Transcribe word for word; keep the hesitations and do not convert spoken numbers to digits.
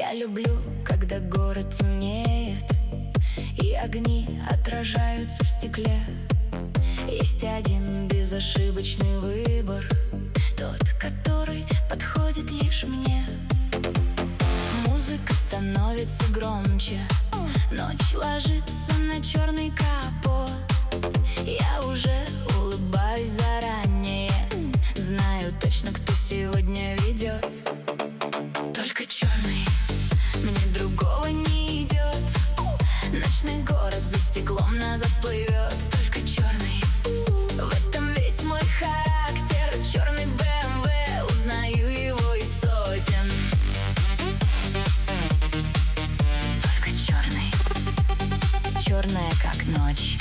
Я люблю, когда город темнеет и огни отражаются в стекле. Есть один безошибочный выбор, тот, который подходит лишь мне. Музыка становится громче, ночь ложится на черный капот. Я уже улыбаюсь заранее, знаю точно, кто сегодня ведет. Только черный, мне другого не идет. Ночной город за стеклом назад плывет. Только черный, в этом весь мой характер. Черный бэ эм вэ, узнаю его из сотен. Только черный, черная как ночь.